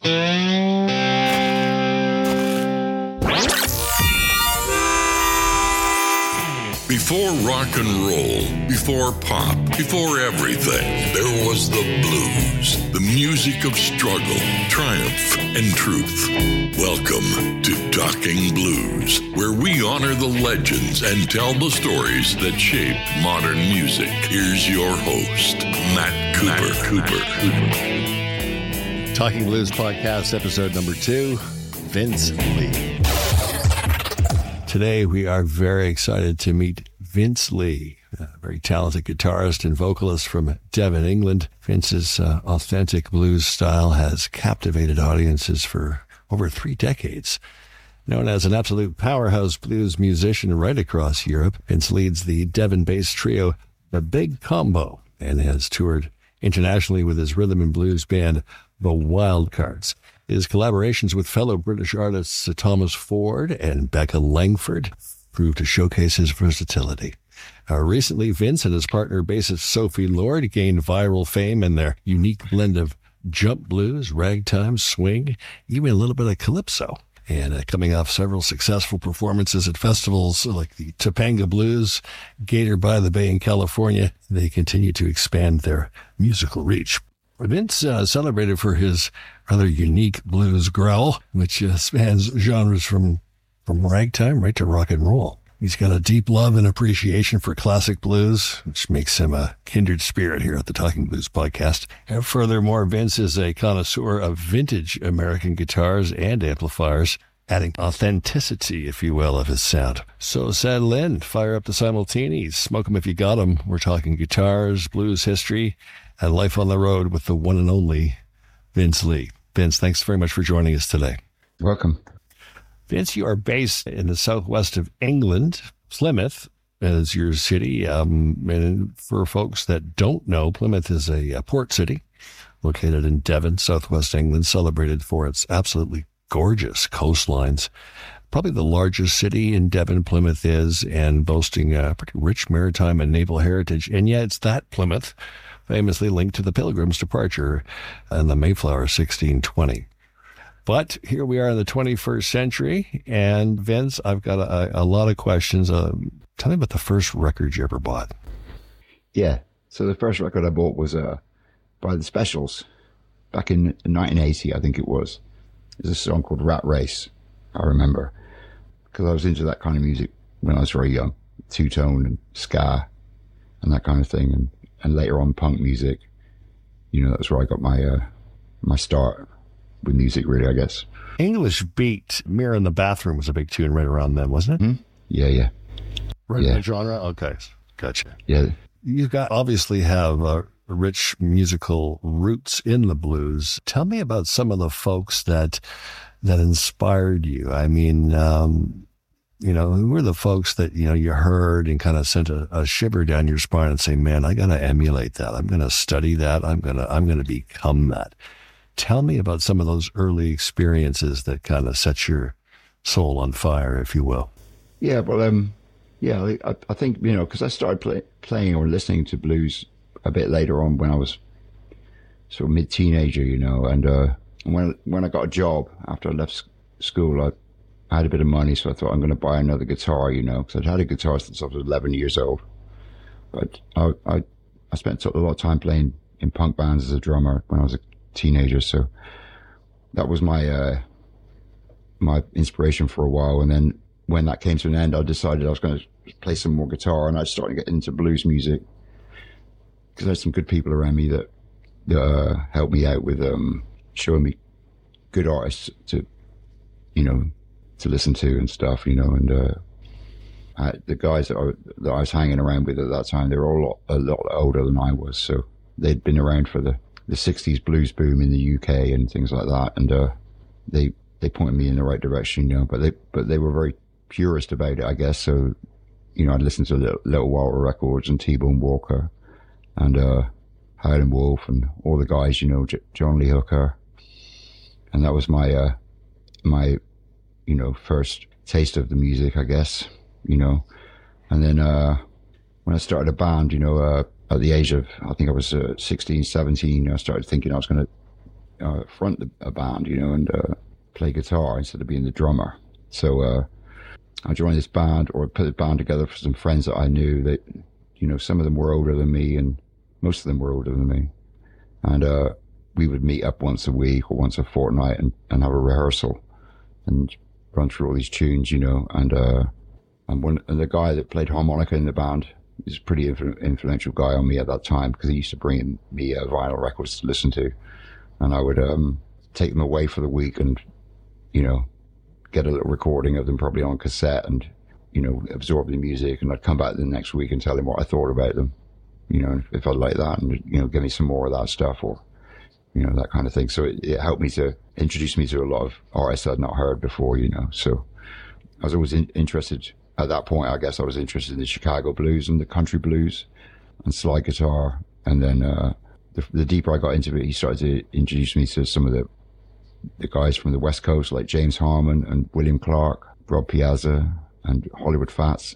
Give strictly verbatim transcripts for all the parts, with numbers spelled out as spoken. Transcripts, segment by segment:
Before rock and roll, before pop, before everything, there was the blues, the music of struggle, triumph, and truth. Welcome to Talking Blues, where we honor the legends and tell the stories that shaped modern music. Here's your host, Matt Cooper. Matt Cooper. Cooper. Talking Blues Podcast, episode number two, Vince Lee. Today, we are very excited to meet Vince Lee, a very talented guitarist and vocalist from Devon, England. Vince's uh, authentic blues style has captivated audiences for over three decades. Known as an absolute powerhouse blues musician right across Europe, Vince leads the Devon-based trio, The Big Combo, and has toured internationally with his rhythm and blues band, The Wildcards. His collaborations with fellow British artists Thomas Ford and Becca Langford proved to showcase his versatility. Uh, recently, Vince and his partner bassist Sophie Lord gained viral fame in their unique blend of jump blues, ragtime, swing, even a little bit of calypso. And uh, coming off several successful performances at festivals like the Topanga Blues, Gator by the Bay in California, they continue to expand their musical reach. Vince uh, celebrated for his rather unique blues growl, which uh, spans genres from, from ragtime right to rock and roll. He's got a deep love and appreciation for classic blues, which makes him a kindred spirit here at the Talking Blues Podcast. And furthermore, Vince is a connoisseur of vintage American guitars and amplifiers, adding authenticity, if you will, of his sound. So settle in, fire up the simultanees, smoke 'em if you got 'em. We're talking guitars, blues history, and life on the road with the one and only Vince Lee. Vince, thanks very much for joining us today. Welcome. Vince, you are based in the southwest of England. Plymouth is your city. Um, and for folks that don't know, Plymouth is a, a port city located in Devon, southwest England, celebrated for its absolutely gorgeous coastlines. Probably the largest city in Devon, Plymouth is, and boasting a pretty rich maritime and naval heritage. And yet it's that Plymouth famously linked to the Pilgrim's departure and the Mayflower sixteen twenty. But here we are in the twenty-first century, and Vince, I've got a, a lot of questions. Uh, tell me about the first record you ever bought. Yeah, so the first record I bought was uh, by the Specials back in nineteen eighty, I think it was. There's a song called Rat Race, I remember, because I was into that kind of music when I was very young, two-tone and ska and that kind of thing, and, and later on punk music. You know, that's where I got my uh, my start with music, really, I guess. English Beat, Mirror in the Bathroom was a big tune right around then, wasn't it? Mm-hmm. Yeah, yeah. Right yeah. in the genre? Okay, gotcha. Yeah. You've got obviously have uh, rich musical roots in the blues. Tell me about some of the folks that that inspired you. I mean, um, you know, who were the folks that, you know, you heard and kind of sent a, a shiver down your spine and say, man, I got to emulate that. I'm going to study that. I'm going to, I'm going to become that. Tell me about some of those early experiences that kind of set your soul on fire, if you will. Yeah, well, um, yeah, I, I think, you know, because I started play, playing or listening to blues a bit later on when I was sort of mid-teenager, you know, and uh, when when I got a job after I left school, I, I had a bit of money, so I thought I'm going to buy another guitar, you know, because I'd had a guitar since I was eleven years old. But I, I, I spent a lot of time playing in punk bands as a drummer when I was a teenager, so that was my uh my inspiration for a while. And then when that came to an end, I decided I was going to play some more guitar, and I started getting into blues music because there's some good people around me that that uh, helped me out with um showing me good artists to you know to listen to and stuff, you know and uh I, the guys that I, that I was hanging around with at that time, they were all a lot, a lot older than I was, so they'd been around for the the sixties blues boom in the U K and things like that, and uh, they they pointed me in the right direction, you know. But they but they were very purist about it, I guess. So, you know, I'd listen to Little, Little Walter records and T-Bone Walker and uh, Howlin' Wolf and all the guys, you know, J- John Lee Hooker, and that was my uh, my you know first taste of the music, I guess, you know. And then uh, when I started a band, you know. Uh, At the age of, I think I was uh, sixteen, seventeen, I started thinking I was going to uh, front a band, you know, and uh, play guitar instead of being the drummer. So uh, I joined this band, or put a band together for some friends that I knew that, you know, some of them were older than me, and most of them were older than me. And uh, we would meet up once a week or once a fortnight and, and have a rehearsal and run through all these tunes, you know. And uh, and, one, and the guy that played harmonica in the band is a pretty influ- influential guy on me at that time, because he used to bring me uh, vinyl records to listen to. And I would um, take them away for the week and, you know, get a little recording of them probably on cassette and, you know, absorb the music. And I'd come back the next week and tell him what I thought about them, you know, if I like that, and, you know, give me some more of that stuff, or, you know, that kind of thing. So it, it helped me to introduce me to a lot of artists I'd not heard before, you know. So I was always in, interested at that point. I guess I was interested in the Chicago blues and the country blues and slide guitar. And then uh, the, the deeper I got into it, he started to introduce me to some of the the guys from the West Coast, like James Harmon and William Clark, Rob Piazza and Hollywood Fats.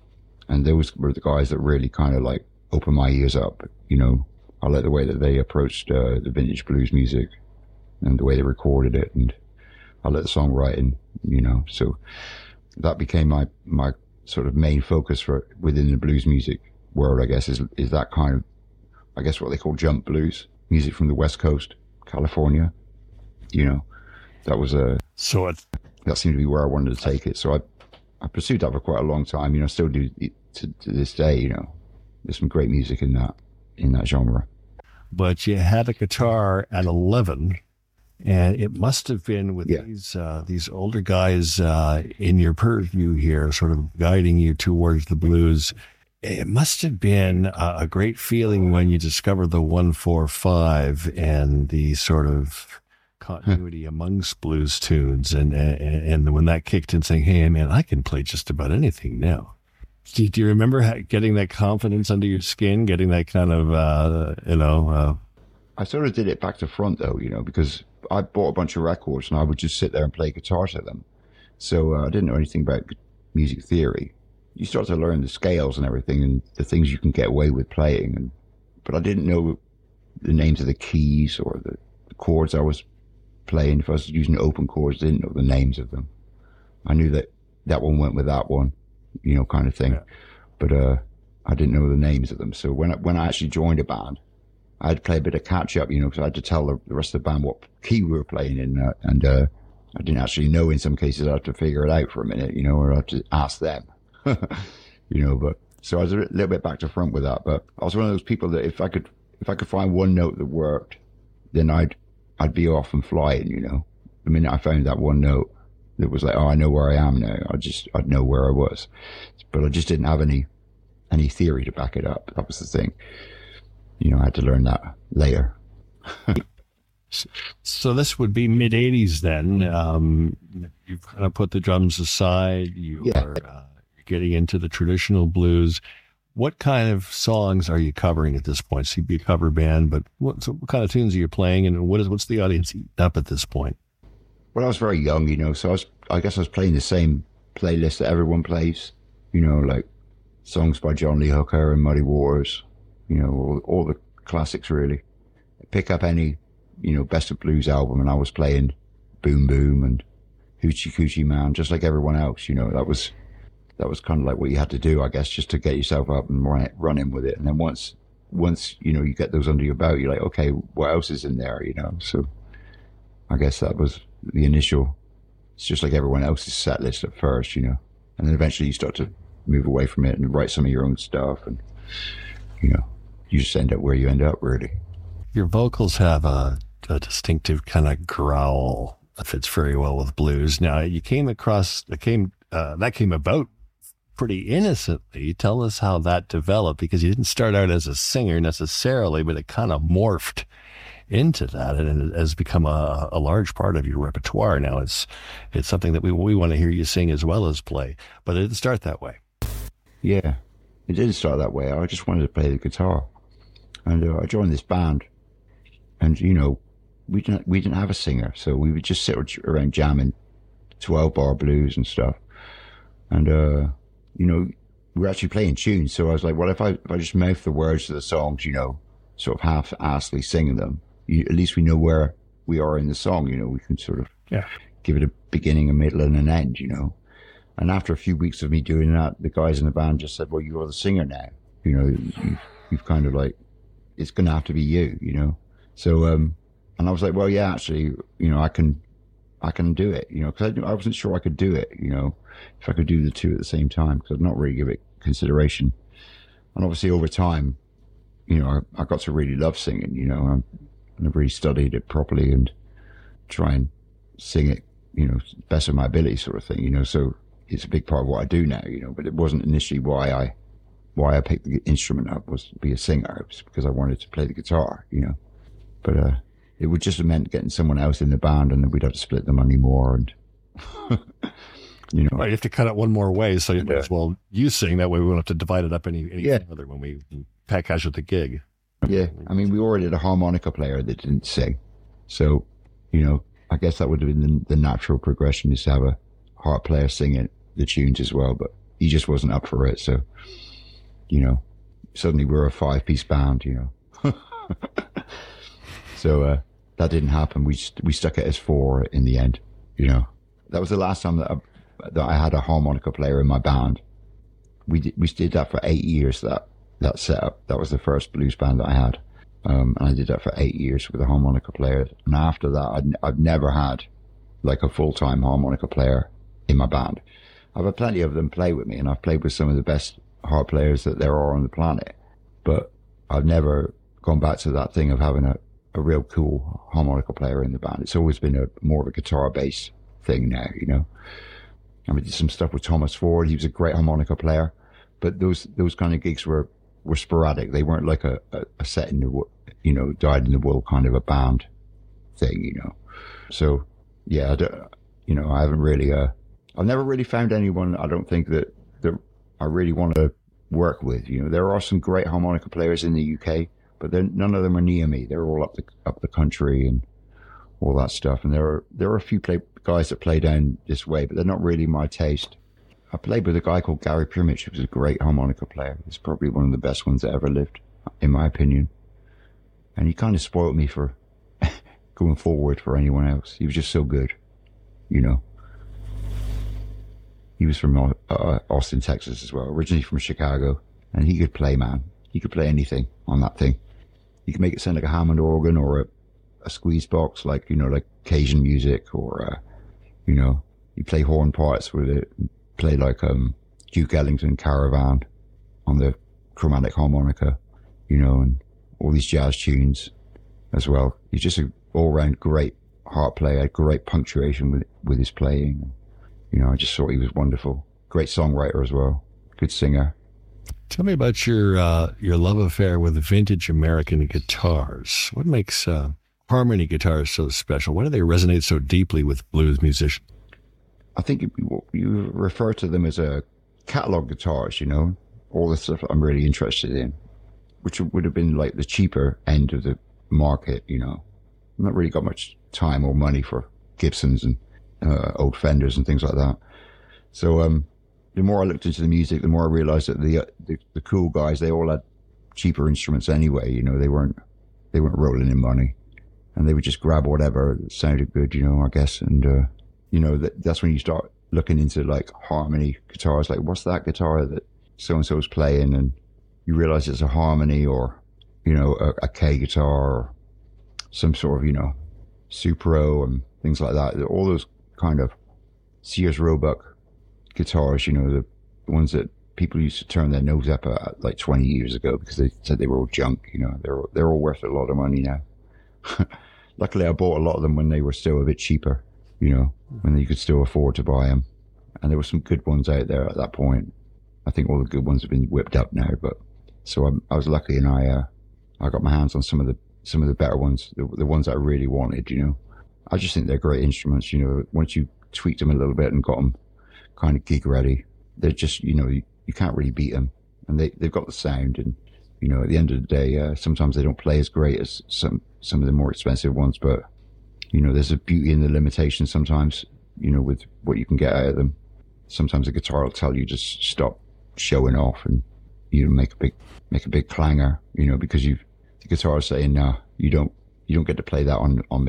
And those were the guys that really kind of like opened my ears up, you know. I like the way that they approached uh, the vintage blues music and the way they recorded it, and I like the songwriting, you know. So that became my, my sort of main focus for within the blues music world, I guess, is, is that kind of, I guess what they call jump blues, music from the West Coast, California. You know, that was a, so it, that seemed to be where I wanted to take it. So I, I pursued that for quite a long time, you know, still do to, to this day, you know. There's some great music in that, in that genre. But you had a guitar at eleven, and it must have been with yeah. these uh, these older guys uh, in your purview here, sort of guiding you towards the blues. It must have been a, a great feeling when you discovered the one four five and the sort of continuity amongst blues tunes, and, and and when that kicked in, saying, "Hey, man, I can play just about anything now." Do, do you remember how, getting that confidence under your skin, getting that kind of, uh, you know? Uh... I sort of did it back to front, though, you know, because I bought a bunch of records and I would just sit there and play guitar to them. So uh, I didn't know anything about music theory. You start to learn the scales and everything and the things you can get away with playing. And, but I didn't know the names of the keys or the, the chords I was playing. If I was using open chords, I didn't know the names of them. I knew that that one went with that one, you know, kind of thing. Yeah. But uh, I didn't know the names of them. So when I, when I actually joined a band, I had to play a bit of catch up, you know, because I had to tell the, the rest of the band what key we were playing in. Uh, and uh, I didn't actually know in some cases. I had to figure it out for a minute, you know, or I had to ask them, you know. But so I was a little bit back to front with that. But I was one of those people that if I could, if I could find one note that worked, then I'd, I'd be off and flying, you know. The minute I found that one note, it was like, oh, I know where I am now. I just, I'd know where I was. But I just didn't have any, any theory to back it up. That was the thing. You know, I had to learn that later. So this would be mid eighties then. Um, you've kind of put the drums aside. You yeah. are uh, getting into the traditional blues. What kind of songs are you covering at this point? So you'd be a cover band, but what, so what kind of tunes are you playing, and what is, what's the audience eating up at this point? Well, I was very young, you know, so I was, I guess I was playing the same playlist that everyone plays, you know, like songs by John Lee Hooker and Muddy Waters, you know, all, all the classics really. Pick up any, you know, Best of Blues album and I was playing Boom Boom and Hoochie Coochie Man, just like everyone else, you know. That was, that was kind of like what you had to do, I guess, just to get yourself up and run, it, run in with it. And then once, once, you know, you get those under your belt, you're like, okay, what else is in there, you know? So I guess that was the initial, it's just like everyone else's set list at first, you know, and then eventually you start to move away from it and write some of your own stuff, and, you know, you just end up where you end up, really. Your vocals have a, a distinctive kind of growl that fits very well with blues. Now, you came across, it came, uh, that came about pretty innocently. Tell us how that developed, because you didn't start out as a singer necessarily, but it kind of morphed into that, and it has become a, a large part of your repertoire now. It's it's something that we we want to hear you sing as well as play, but it didn't start that way. Yeah, it didn't start that way. I just wanted to play the guitar, and uh, I joined this band, and you know, we didn't we didn't have a singer, so we would just sit around jamming twelve bar blues and stuff, and uh, you know, we were actually playing tunes. So I was like, well, if I if I just mouth the words to the songs, you know, sort of half-assly singing them, You, at least we know where we are in the song. You know, we can sort of yeah. give it a beginning, a middle, and an end. You know, and after a few weeks of me doing that, the guys in the band just said, "Well, you're the singer now. You know, you've, you've kind of like, it's going to have to be you." You know, so um, and I was like, "Well, yeah, actually, you know, I can, I can do it." You know, because I, I wasn't sure I could do it. You know, if I could do the two at the same time, because I'd not really give it consideration. And obviously, over time, you know, I, I got to really love singing. You know, and I've really studied it properly and try and sing it, you know, best of my ability, sort of thing. You know, so it's a big part of what I do now. You know, but it wasn't initially why I why I picked the instrument up was to be a singer. It was because I wanted to play the guitar. You know, but uh, it would just have meant getting someone else in the band, and then we'd have to split the money more and. You know, right, you have to cut it one more way, so you might yeah. as well you sing. That way we won't have to divide it up any, any yeah. further when we package with the gig. Yeah, I mean, we already had a harmonica player that didn't sing. So, you know, I guess that would have been the, the natural progression, is to have a harp player singing the tunes as well, but he just wasn't up for it. So, you know, suddenly we're a five-piece band, you know. so uh, that didn't happen. We, we stuck it as four in the end, you know. That was the last time that I, that I had a harmonica player in my band. We did, we did that for eight years, that, that setup. That was the first blues band that I had. Um, and I did that for eight years with a harmonica player. And after that, I'd, I've never had like a full-time harmonica player in my band. I've had plenty of them play with me, and I've played with some of the best harp players that there are on the planet. But I've never gone back to that thing of having a, a real cool harmonica player in the band. It's always been a more of a guitar-based thing now, you know. I mean, did some stuff with Thomas Ford. He was a great harmonica player, but those those kind of gigs were, were sporadic. They weren't like a, a, a set in the, you know, dyed in the wool kind of a band thing, you know. So, yeah, I don't, you know, I haven't really, uh, I've never really found anyone, I don't think, that, that I really want to work with. You know, there are some great harmonica players in the U K, but none of them are near me. They're all up the up the country and all that stuff. And there are there are a few play, guys that play down this way, but they're not really my taste. I played with a guy called Gary Primich, who was a great harmonica player. He's probably one of the best ones that ever lived, in my opinion. And he kind of spoiled me for going forward for anyone else. He was just so good, you know. He was from uh, Austin, Texas as well, originally from Chicago. And he could play, man. He could play anything on that thing. He could make it sound like a Hammond organ or a, a squeeze box, like, you know, like Cajun music, or, uh, you know, you play horn parts with it, play like um, Duke Ellington Caravan on the chromatic harmonica, you know, and all these jazz tunes as well. He's just an all-round great harp player, great punctuation with with his playing. You know, I just thought he was wonderful. Great songwriter as well. Good singer. Tell me about your uh, your love affair with vintage American guitars. What makes uh, harmony guitars so special? Why do they resonate so deeply with blues musicians? I think you, you refer to them as a catalog guitars, you know, all the stuff I'm really interested in, which would have been like the cheaper end of the market, you know. I've not really got much time or money for Gibsons and uh, old Fenders and things like that. So um, the more I looked into the music, the more I realized that the, uh, the the cool guys, they all had cheaper instruments anyway, you know. They weren't they weren't rolling in money, and they would just grab whatever that sounded good, you know, I guess. And uh, you know, that that's when you start looking into like harmony guitars, like what's that guitar that so and so's playing, and you realize it's a harmony, or you know, a, a K guitar, or some sort of, you know, Supro and things like that. All those kind of Sears Roebuck guitars, you know, the, the ones that people used to turn their nose up at like twenty years ago because they said they were all junk, you know. They're they're all worth a lot of money now. Luckily, I bought a lot of them when they were still a bit cheaper, you know, when you could still afford to buy them. And there were some good ones out there at that point. I think all the good ones have been whipped up now, but so I'm, I was lucky, and I uh, I got my hands on some of the some of the better ones, the, the ones that I really wanted, you know. I just think they're great instruments, you know. Once you tweaked them a little bit and got them kind of gig ready, they're just, you know, you, you can't really beat them. And they, they've got the sound, and, you know, at the end of the day, uh, sometimes they don't play as great as some, some of the more expensive ones, but, you know, there's a beauty in the limitation sometimes, you know, with what you can get out of them. Sometimes a guitar will tell you just stop showing off, and you make a big, make a big clangor, you know, because you've, the guitar is saying, no, you don't, you don't get to play that on, on me.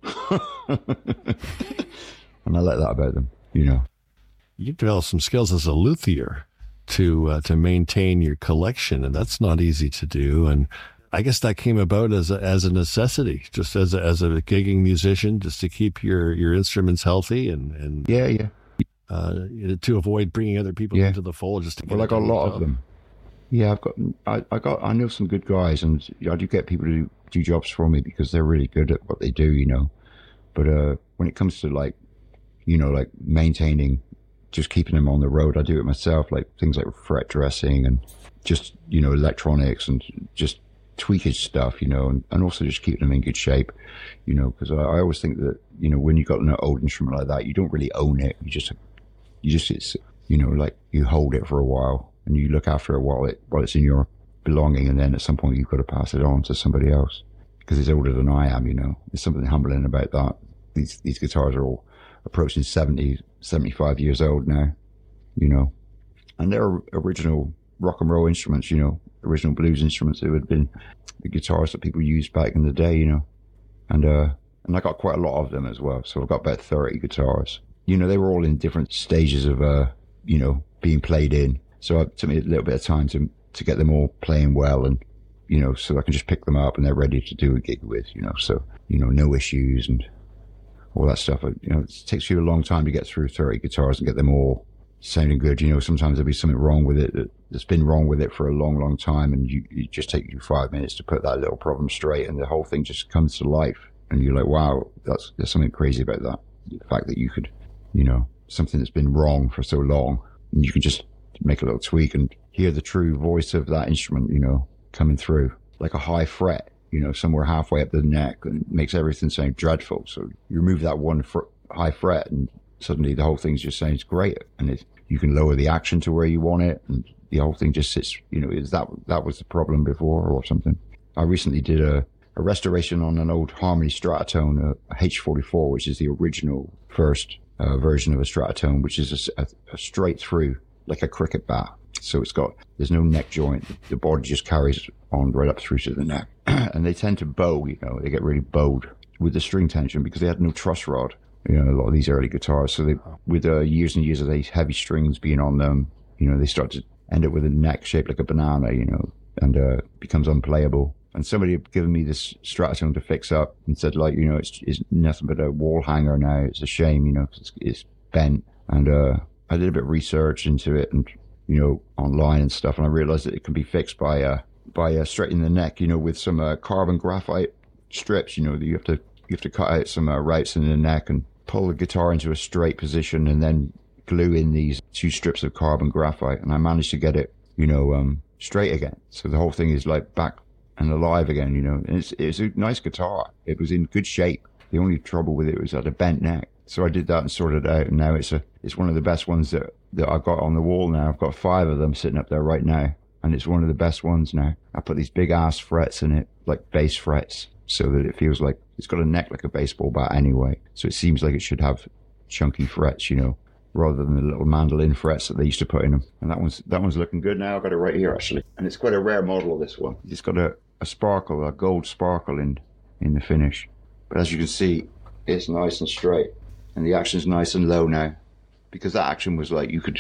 And I like that about them, you know. You develop some skills as a luthier to uh, to maintain your collection, and that's not easy to do. And I guess that came about as a, as a necessity, just as a, as a gigging musician, just to keep your, your instruments healthy and, and yeah, yeah, uh, to avoid bringing other people yeah. into the fold. Just to get well, I got a lot of them. Yeah, I've got I, I got I know some good guys, and I do get people to do, do jobs for me because they're really good at what they do, you know. But uh, when it comes to like, you know, like maintaining, just keeping them on the road, I do it myself, like things like fret dressing and just, you know, electronics and just tweakage stuff, you know, and, and also just keeping them in good shape, you know, because I, I always think that, you know, when you've got an old instrument like that, you don't really own it. You just, you just, it's, you know, like you hold it for a while and you look after it while it, while it's in your belonging. And then at some point you've got to pass it on to somebody else because it's older than I am, you know. There's something humbling about that. These, these guitars are all approaching seventy, seventy-five years old now, you know, and they're original rock and roll instruments, you know, original blues instruments. It would have been the guitars that people used back in the day, you know, and, uh, and I got quite a lot of them as well. So I've got about thirty guitars, you know, they were all in different stages of, uh, you know, being played in. So it took me a little bit of time to, to get them all playing well and, you know, so I can just pick them up and they're ready to do a gig with, you know, so, you know, no issues and all that stuff. You know, it takes you a long time to get through thirty guitars and get them all sounding good. You know, sometimes there'll be something wrong with it that's been wrong with it for a long, long time. And you, it just takes you five minutes to put that little problem straight and the whole thing just comes to life. And you're like, wow, that's, there's something crazy about that. The fact that you could, you know, something that's been wrong for so long and you can just make a little tweak and hear the true voice of that instrument, you know, coming through like a high fret, you know, somewhere halfway up the neck and it makes everything sound dreadful. So you remove that one fr- high fret and suddenly the whole thing just sounds great. And it, you can lower the action to where you want it. And the whole thing just sits, you know, is that, that was the problem before or something. I recently did a, a restoration on an old Harmony Stratotone, a H forty-four, which is the original first uh, version of a Stratotone, which is a, a, a straight through, like a cricket bat. So it's got, there's no neck joint. The body just carries on right up through to the neck. And they tend to bow, you know, they get really bowed with the string tension because they had no truss rod, you know, a lot of these early guitars. So they, with uh, years and years of these heavy strings being on them, you know, they start to end up with a neck shaped like a banana, you know, and uh, becomes unplayable. And somebody had given me this Stratotone to fix up and said, like, you know, it's, it's nothing but a wall hanger now. It's a shame, you know, 'cause it's, it's bent. And uh, I did a bit of research into it and, you know, online and stuff. And I realized that it can be fixed by, uh, by uh, straightening the neck, you know, with some uh, carbon graphite strips, you know, that you have to, you have to cut out some uh, routes in the neck and pull the guitar into a straight position and then glue in these two strips of carbon graphite. And I managed to get it, you know, um, straight again. So the whole thing is like back and alive again, you know, and it's, it's a nice guitar. It was in good shape. The only trouble with it was at a bent neck. So I did that and sorted it out. And now it's a, it's one of the best ones that, that I've got on the wall now. I've got five of them sitting up there right now. And it's one of the best ones now. I put these big ass frets in it, like bass frets, so that it feels like it's got a neck like a baseball bat anyway. So it seems like it should have chunky frets, you know, rather than the little mandolin frets that they used to put in them. And that one's, that one's looking good now. I've got it right here actually. And it's quite a rare model, this one. It's got a, a sparkle, a gold sparkle in, in the finish. But as you can see, it's nice and straight. And the action's nice and low now. Because that action was like, you could,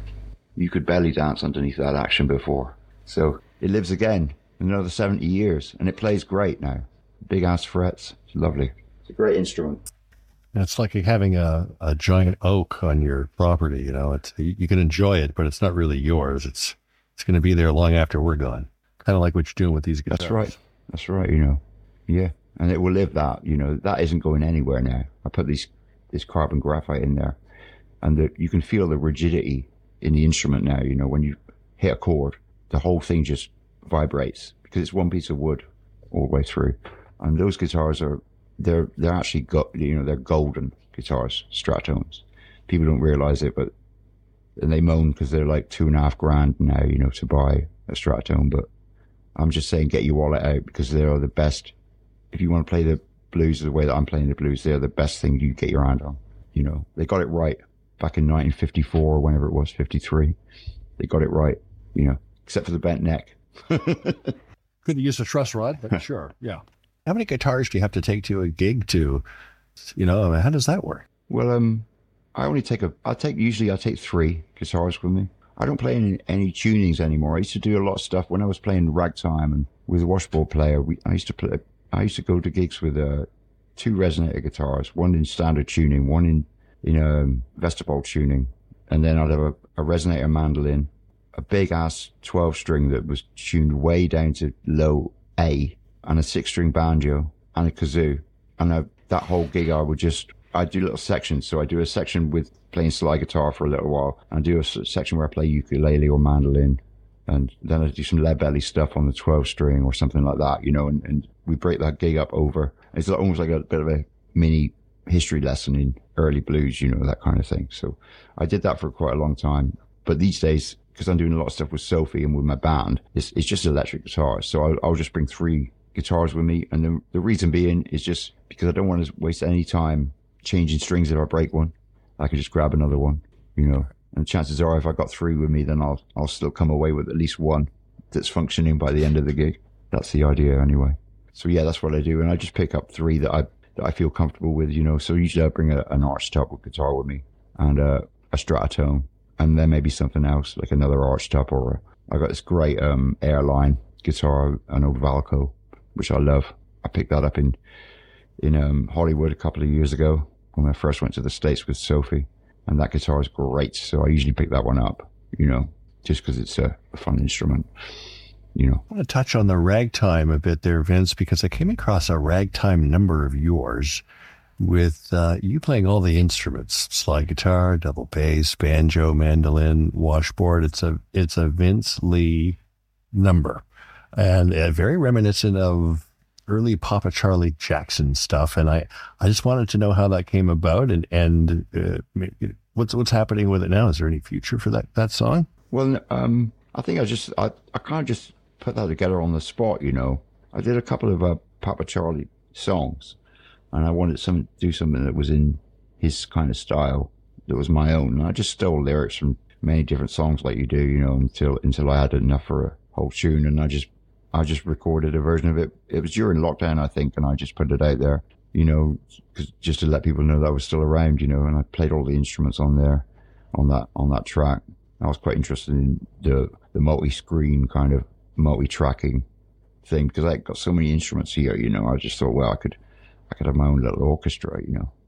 you could belly dance underneath that action before. So it lives again in another seventy years and it plays great now. Big ass frets. It's lovely. It's a great instrument. It's like having a, a giant oak on your property, you know, it's, you can enjoy it, but it's not really yours. It's, it's going to be there long after we're gone. Kind of like what you're doing with these guitars. That's right. That's right. You know, yeah. And it will live that, you know, that isn't going anywhere now. I put these, this carbon graphite in there and the, you can feel the rigidity in the instrument now. You know, when you hit a chord, the whole thing just vibrates because it's one piece of wood all the way through. And those guitars are, they're, they're actually got, you know, they're golden guitars, Stratones. People don't realize it, but, and they moan because they're like two and a half grand now, you know, to buy a Stratone. But I'm just saying, get your wallet out because they are the best. If you want to play the blues the way that I'm playing the blues, they're the best thing you get your hand on. You know, they got it right back in nineteen fifty-four or whenever it was, fifty-three. They got it right, you know, except for the bent neck. Could use a truss rod, but sure, yeah. How many guitars do you have to take to a gig to, you know, how does that work? Well, um, I only take a, I take, usually I take three guitars with me. I don't play any, any tunings anymore. I used to do a lot of stuff when I was playing ragtime and with a washboard player. We, I used to play, I used to go to gigs with uh, two resonator guitars, one in standard tuning, one in, in um, Vesterbolt tuning. And then I'd have a, a resonator mandolin, a big ass twelve string that was tuned way down to low A, and a six string banjo and a kazoo. And I, that whole gig, I would just, I do little sections. So I do a section with playing slide guitar for a little while, and I do a section where I play ukulele or mandolin, and then I do some lead belly stuff on the twelve string or something like that, you know, and, and we break that gig up over. It's almost like a bit of a mini history lesson in early blues, you know, that kind of thing. So I did that for quite a long time. But these days, because I'm doing a lot of stuff with Sophie and with my band, it's, it's just electric guitars. So I'll, I'll just bring three guitars with me. And the, the reason being is just because I don't want to waste any time changing strings if I break one. I can just grab another one, you know. And chances are, if I got three with me, then I'll I'll still come away with at least one that's functioning by the end of the gig. That's the idea, anyway. So yeah, that's what I do, and I just pick up three that I that I feel comfortable with, you know. So usually I bring a, an archtop guitar with me, and uh, a Stratotone, and then maybe something else like another archtop, or a, I got this great um, Airline guitar, an old Valco, which I love. I picked that up in in um, Hollywood a couple of years ago when I first went to the States with Sophie, and that guitar is great. So I usually pick that one up, you know, just because it's a, a fun instrument, you know. I want to touch on the ragtime a bit there, Vince, because I came across a ragtime number of yours with uh, you playing all the instruments: slide guitar, double bass, banjo, mandolin, washboard. It's a it's a Vince Lee number, and uh, very reminiscent of early Papa Charlie Jackson stuff. And I, I just wanted to know how that came about, and, and uh, what's what's happening with it now. Is there any future for that, that song? Well, um, I think I just, I, I can't just put that together on the spot, you know. I did a couple of uh, Papa Charlie songs, and I wanted some, to do something that was in his kind of style, that was my own. And I just stole lyrics from many different songs like you do, you know, until, until I had enough for a whole tune. And I just, I just recorded a version of it. It was during lockdown, I think, and I just put it out there, you know, cause just to let people know that I was still around, you know, and I played all the instruments on there, on that, on that track. I was quite interested in the, the multi-screen kind of multi-tracking thing, because I got so many instruments here, you know. I just thought, well, I could, I could have my own little orchestra, you know,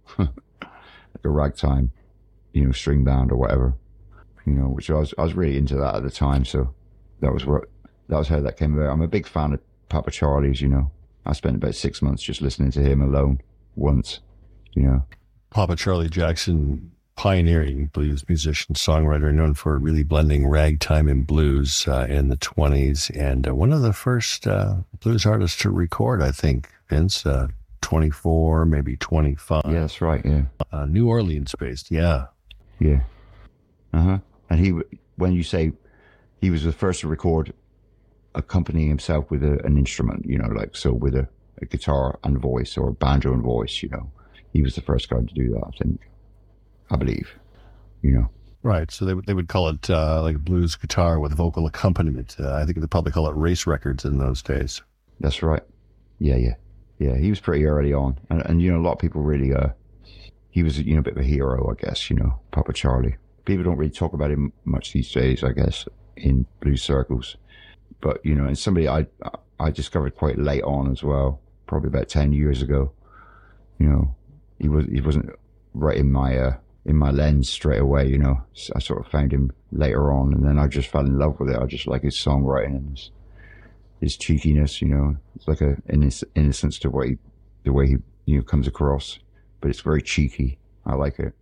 like a ragtime, you know, string band or whatever, you know, which I was, I was really into that at the time. So that was what, that was how that came about. I'm a big fan of Papa Charlie's, you know. I spent about six months just listening to him alone once, you know. Papa Charlie Jackson, pioneering blues musician, songwriter, known for really blending ragtime and blues uh, in the twenties, and uh, one of the first uh, blues artists to record, I think, Vince, uh, twenty-four, maybe twenty-five. Yeah, that's right, yeah. Uh, New Orleans-based, yeah. Yeah. Uh-huh. And he, when you say he was the first to record accompanying himself with a, an instrument, you know, like, so with a, a guitar and voice, or a banjo and voice, you know, he was the first guy to do that, I think, I believe, you know. Right, so they would they would call it uh, like blues guitar with vocal accompaniment. Uh, I think they'd probably call it race records in those days. That's right. Yeah, yeah. Yeah, he was pretty early on. And, and you know, a lot of people really, uh, he was, you know, a bit of a hero, I guess, you know, Papa Charlie. People don't really talk about him much these days, I guess, in blues circles. But, you know, and somebody I I discovered quite late on as well, probably about ten years ago. You know, he was he wasn't right in my uh, in my lens straight away. You know, I sort of found him later on, and then I just fell in love with it. I just like his songwriting and his, his cheekiness. You know, it's like a innocence to what he, the way he you know comes across, but it's very cheeky. I like it.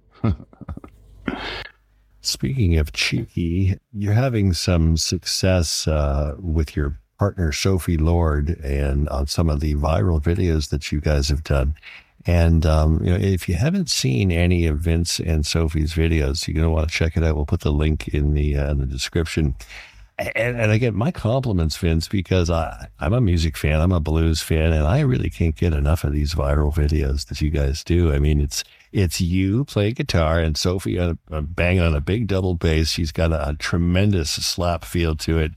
Speaking of cheeky, you're having some success uh, with your partner, Sophie Lord, and on some of the viral videos that you guys have done. And, um, you know, if you haven't seen any of Vince and Sophie's videos, you're going to want to check it out. We'll put the link in the, uh, in the description. And, and again, my compliments, Vince, because I, I'm a music fan, I'm a blues fan, and I really can't get enough of these viral videos that you guys do. I mean, it's it's you playing guitar and Sophie uh, banging on a big double bass. She's got a, a tremendous slap feel to it.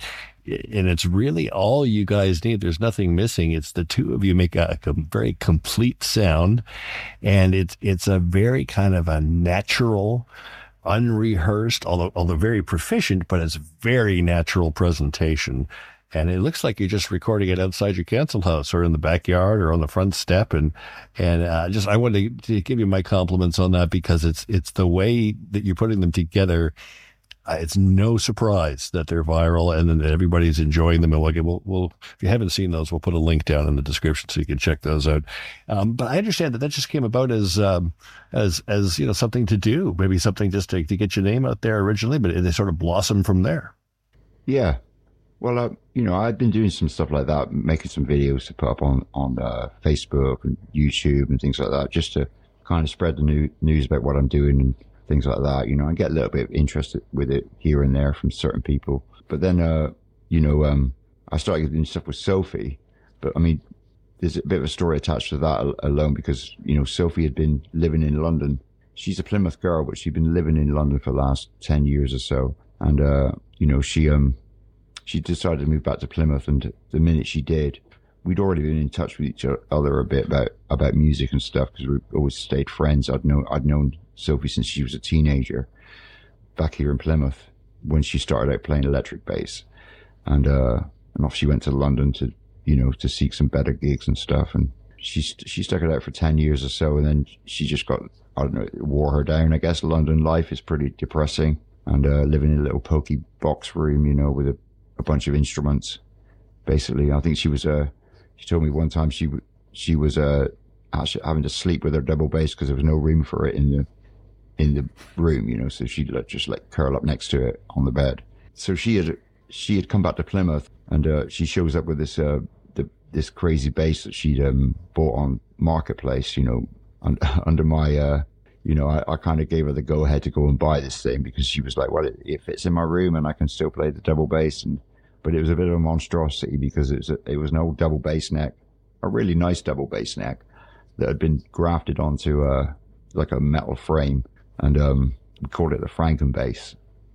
and it's really all you guys need. There's nothing missing. It's the two of you make a, a very complete sound, and it's it's a very kind of a natural, unrehearsed, although although very proficient, but it's very natural presentation. And it looks like you're just recording it outside your council house or in the backyard or on the front step. And, and, uh, just, I wanted to, to give you my compliments on that, because it's, it's the way that you're putting them together. Uh, it's no surprise that they're viral and that everybody's enjoying them. And we'll, we'll, we'll, if you haven't seen those, we'll put a link down in the description so you can check those out. Um, but I understand that that just came about as, um, as, as, you know, something to do, maybe something just to, to get your name out there originally, but they sort of blossomed from there. Yeah. Well, uh, you know, I've been doing some stuff like that, making some videos to put up on, on uh, Facebook and YouTube and things like that, just to kind of spread the new, news about what I'm doing and things like that. You know, I get a little bit interested with it here and there from certain people. But then, uh, you know, um, I started doing stuff with Sophie. But, I mean, there's a bit of a story attached to that alone, because, you know, Sophie had been living in London. She's a Plymouth girl, but she'd been living in London for the last ten years or so. And, uh, you know, she... um. She decided to move back to Plymouth, and the minute she did, we'd already been in touch with each other a bit about, about music and stuff, because we always stayed friends. I'd known, I'd known Sophie since she was a teenager back here in Plymouth when she started out playing electric bass. And, uh, and off she went to London to, you know, to seek some better gigs and stuff. And she, she stuck it out for ten years or so. And then she just got, I don't know, it wore her down. I guess London life is pretty depressing, and, uh, living in a little pokey box room, you know, with a, a bunch of instruments, basically. I think she was, uh, she told me one time she, she was, uh, actually having to sleep with her double bass because there was no room for it in the, in the room, you know, so she'd like, just like curl up next to it on the bed. So she had, she had come back to Plymouth, and, uh, she shows up with this, uh, the, this crazy bass that she'd, um, bought on Marketplace, you know, un- under my, uh, you know, I, I kind of gave her the go ahead to go and buy this thing, because she was like, well, it, it fits in my room and I can still play the double bass. And, but it was a bit of a monstrosity, because it was, a, it was an old double bass neck, a really nice double bass neck that had been grafted onto, uh, like a metal frame. And, um, we called it the Franken bass.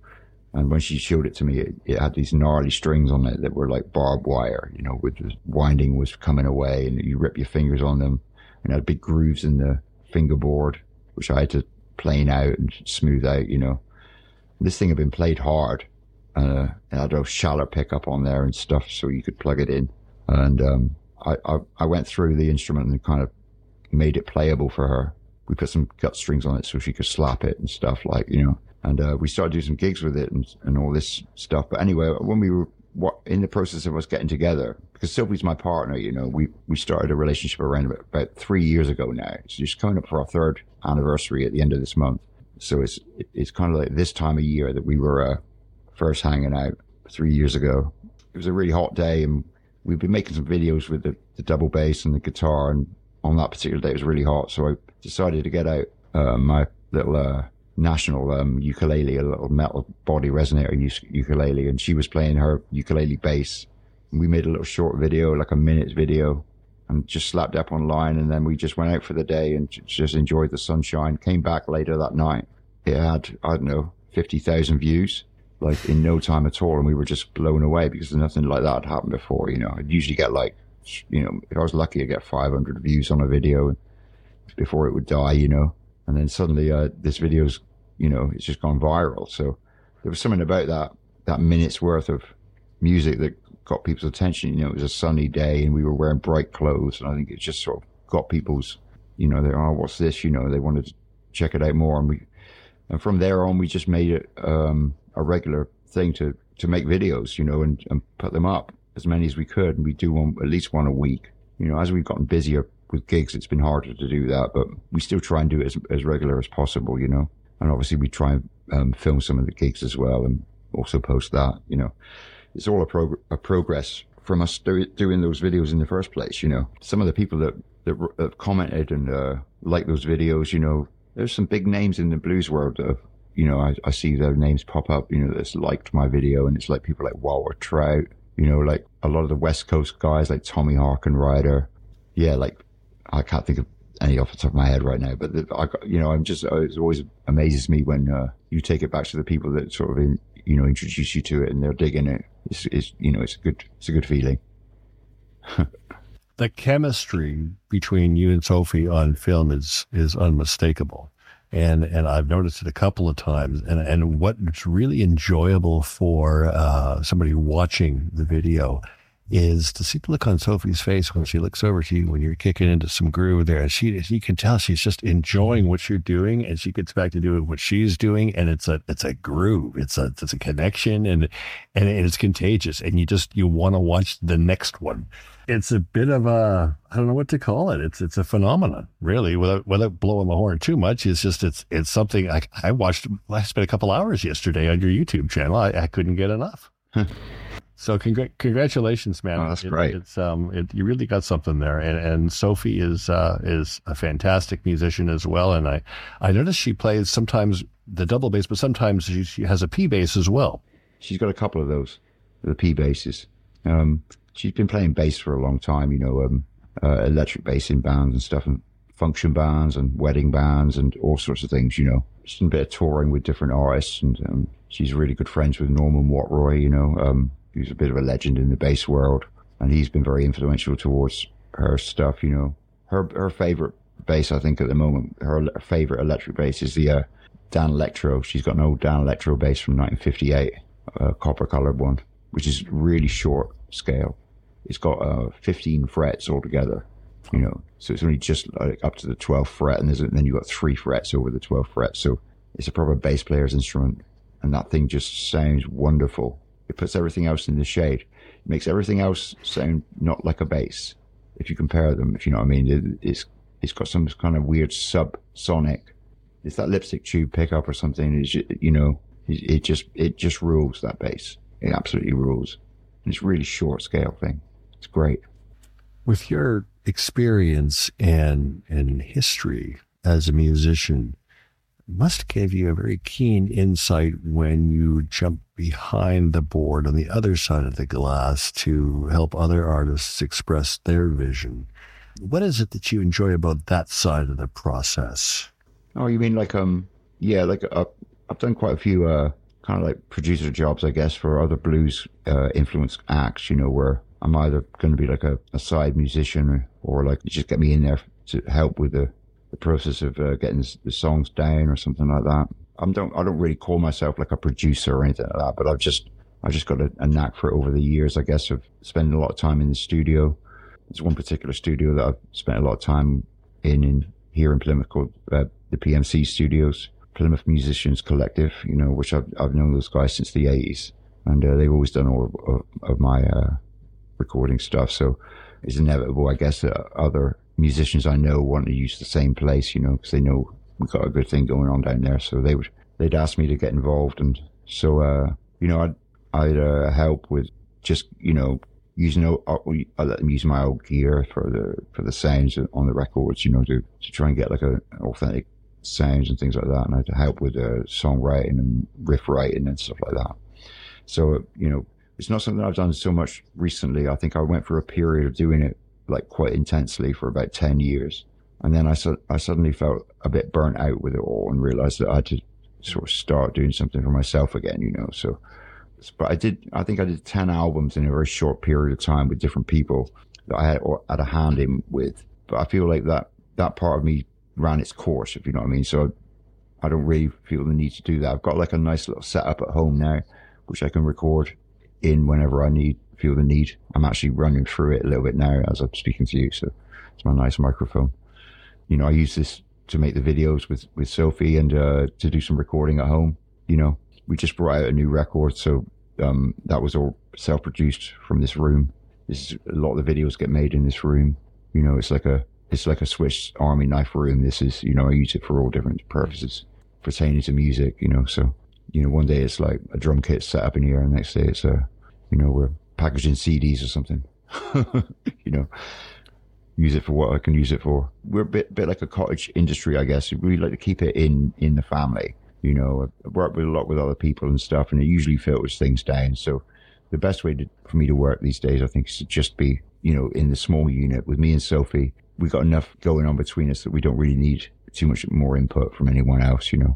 And when she showed it to me, it, it had these gnarly strings on it that were like barbed wire, you know, with the winding was coming away, and you rip your fingers on them, and it had big grooves in the fingerboard, which I had to plane out and smooth out, you know. This thing had been played hard. Uh, it had a shallow pickup on there and stuff, so you could plug it in. And um, I, I, I went through the instrument and kind of made it playable for her. We put some gut strings on it so she could slap it and stuff, like, you know. And uh, we started doing some gigs with it and, and all this stuff. But anyway, when we were what, in the process of us getting together, because Sophie's my partner, you know, we, we started a relationship around about, about three years ago now. It's just coming up for our third anniversary at the end of this month. So it's it's kind of like this time of year that we were uh, first hanging out three years ago. It was a really hot day, and we've been making some videos with the, the double bass and the guitar, and on that particular day it was really hot, so I decided to get out uh, my little uh, National um, ukulele, a little metal body resonator ukulele, and she was playing her ukulele bass. And we made a little short video, like a minute video, and just slapped up online, and then we just went out for the day and just enjoyed the sunshine. Came back later that night. It had, I don't know, fifty thousand views, like in no time at all, and we were just blown away because nothing like that had happened before. You know, I'd usually get like, you know, if I was lucky, I'd get five hundred views on a video before it would die, you know. And then suddenly uh, this video's, you know, it's just gone viral. So there was something about that, that minute's worth of music that got people's attention. You know, it was a sunny day and we were wearing bright clothes. And I think it just sort of got people's, you know, they're, oh, what's this? You know, they wanted to check it out more. And we, and from there on, we just made it um, a regular thing to, to make videos, you know, and, and put them up as many as we could. And we do one, at least one a week. You know, as we've gotten busier with gigs, it's been harder to do that, but we still try and do it as, as regular as possible, you know. And obviously we try and um, film some of the gigs as well and also post that, you know. It's all a, prog- a progress from us do- doing those videos in the first place, you know. Some of the people that, that have commented and uh, like those videos, you know, there's some big names in the blues world that, you know, I, I see their names pop up, you know, that's liked my video, and it's like people like Walter Trout, you know, like a lot of the West Coast guys like Tommy Hawk and Ryder. Yeah, like, I can't think of any off the top of my head right now, but the, I, you know, I'm just, it always amazes me when uh, you take it back to the people that sort of in, you know, introduce you to it and they're digging it. It's, it's you know, it's a good, it's a good feeling. The chemistry between you and Sophie on film is is unmistakable. And and I've noticed it a couple of times. And and what's really enjoyable for uh, somebody watching the video is to see the look on Sophie's face when she looks over to you when you're kicking into some groove there. And she, you can tell she's just enjoying what you're doing, and she gets back to doing what she's doing. And it's a it's a groove. It's a it's a connection, and and it's contagious. And you just you want to watch the next one. It's a bit of a, I don't know what to call it. It's it's a phenomenon, really, without without blowing the horn too much. It's just, it's it's something I, I watched, I spent a couple hours yesterday on your YouTube channel. I, I couldn't get enough. So congr- congratulations, man. Oh, that's it, great. It's, um, it, you really got something there. And, and Sophie is, uh, is a fantastic musician as well. And I, I noticed she plays sometimes the double bass, but sometimes she, she has a P bass as well. She's got a couple of those, the P basses. Um, She's been playing bass for a long time, you know, um, uh, electric bass in bands and stuff, and function bands and wedding bands and all sorts of things, you know. She's done a bit of touring with different artists, and um, she's really good friends with Norman Watt-Roy, you know, um, who's a bit of a legend in the bass world, and he's been very influential towards her stuff, you know. Her her favorite bass, I think, at the moment, her favorite electric bass is the uh, Dan Electro. She's got an old Dan Electro bass from nineteen fifty-eight, a copper-colored one, which is really short scale. It's got uh, fifteen frets altogether, you know, so it's only just like up to the twelfth fret, and, there's, and then you've got three frets over the twelfth fret. So it's a proper bass player's instrument, and that thing just sounds wonderful. It puts everything else in the shade. It makes everything else sound not like a bass. If you compare them, if you know what I mean, it, it's it's got some kind of weird subsonic. It's that lipstick tube pickup or something. It's just, you know, it, it just it just rules, that bass. It absolutely rules, and it's a really short scale thing. It's great. With your experience and and history as a musician, must give you a very keen insight when you jump behind the board on the other side of the glass to help other artists express their vision. What is it that you enjoy about that side of the process? Oh, you mean like, um, yeah, like uh, I've done quite a few uh, kind of like producer jobs, I guess, for other blues uh, influenced acts, you know, where I'm either going to be like a, a side musician or, or like just get me in there to help with the, the process of uh, getting the songs down or something like that. I don't I don't really call myself like a producer or anything like that, but I've just I've just got a, a knack for it over the years, I guess, of spending a lot of time in the studio. There's one particular studio that I've spent a lot of time in, in here in Plymouth called uh, the P M C Studios, Plymouth Musicians Collective, you know, which I've I've known those guys since the eighties, and uh, they've always done all of, of my uh, recording stuff. So it's inevitable, I guess, that other musicians I know want to use the same place, you know, because they know we've got a good thing going on down there. So they would, they'd ask me to get involved. And so, uh, you know, I'd, I'd, uh, help with just, you know, using, I let them use my old gear for the, for the sounds on the records, you know, to, to try and get like a authentic sounds and things like that. And I'd help with, uh, songwriting and riff writing and stuff like that. So, you know, it's not something I've done so much recently. I think I went for a period of doing it like quite intensely for about ten years. And then I, su- I suddenly felt a bit burnt out with it all and realized that I had to sort of start doing something for myself again, you know. So, but I did, I think I did ten albums in a very short period of time with different people that I had, or had a hand in with. But I feel like that, that part of me ran its course, if you know what I mean. So I don't really feel the need to do that. I've got like a nice little setup at home now, which I can record in whenever I need, feel the need. I'm actually running through it a little bit now as I'm speaking to you. So it's my nice microphone. You know, I use this to make the videos with, with Sophie and, uh, to do some recording at home. You know, we just brought out a new record. So, um, that was all self-produced from this room. This is, a lot of the videos get made in this room. You know, it's like a, it's like a Swiss Army knife room. This is, you know, I use it for all different purposes pertaining to music, you know, so, you know, one day it's like a drum kit set up in here, and the next day it's a, uh, you know, we're packaging C Ds or something. You know, use it for what I can use it for. We're a bit, bit like a cottage industry, I guess. We like to keep it in, in the family. You know, I work with a lot with other people and stuff, and it usually filters things down. So the best way to, for me to work these days, I think, is to just be, you know, in the small unit with me and Sophie. We got enough going on between us that we don't really need too much more input from anyone else, you know.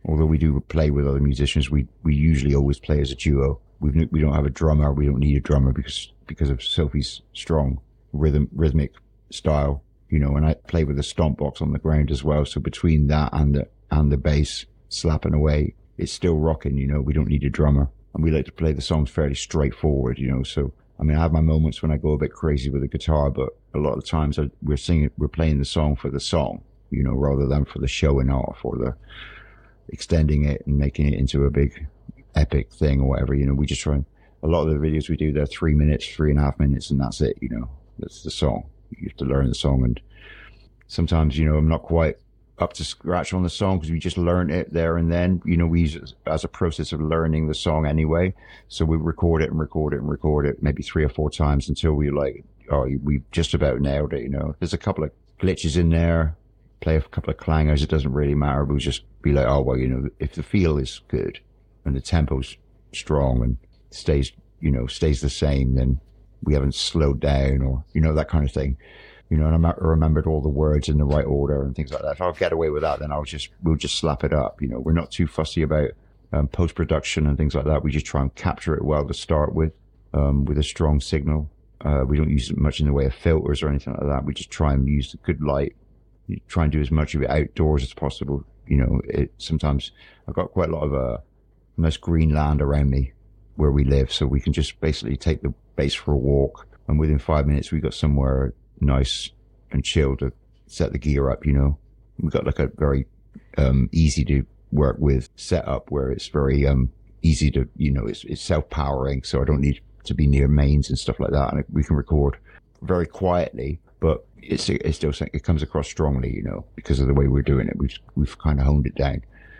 although we do play with other musicians, we, we usually always play as a duo. We we don't have a drummer. We don't need a drummer because because of Sophie's strong rhythm rhythmic style, you know. And I play with a stomp box on the ground as well. So between that and the and the bass slapping away, it's still rocking, you know. We don't need a drummer, and we like to play the songs fairly straightforward, you know. So I mean, I have my moments when I go a bit crazy with the guitar, but a lot of times I, we're singing, we're playing the song for the song, you know, rather than for the showing off or the extending it and making it into a big epic thing or whatever. You know, we just try and, a lot of the videos we do, they're three minutes, three and a half minutes, and that's it, you know. That's the song. You have to learn the song, and sometimes, you know, I'm not quite up to scratch on the song because we just learned it there and then. You know, we use it as a process of learning the song anyway. So we record it and record it and record it maybe three or four times until we like, oh, we just about nailed it, you know. There's a couple of glitches in there, play a couple of clangers, it doesn't really matter. We'll just be like, oh, well, you know, if the feel is good and the tempo's strong and stays, you know, stays the same, then we haven't slowed down, or, you know, that kind of thing. You know, and I remembered all the words in the right order and things like that. If I'll get away with that, then I'll just, we'll just slap it up. You know, we're not too fussy about um, post-production and things like that. We just try and capture it well to start with, um, with a strong signal. Uh, we don't use much in the way of filters or anything like that. We just try and use the good light. You try and do as much of it outdoors as possible. You know, it, sometimes I've got quite a lot of uh, nice green land around me where we live, so we can just basically take the bass for a walk, and within five minutes we got somewhere nice and chill to set the gear up. You know, we got like a very um, easy to work with setup where it's very um, easy to, you know, it's, it's self-powering, so I don't need to be near mains and stuff like that, and we can record very quietly, but it's, it's still, it comes across strongly, you know, because of the way we're doing it. We've we've kind of honed it down,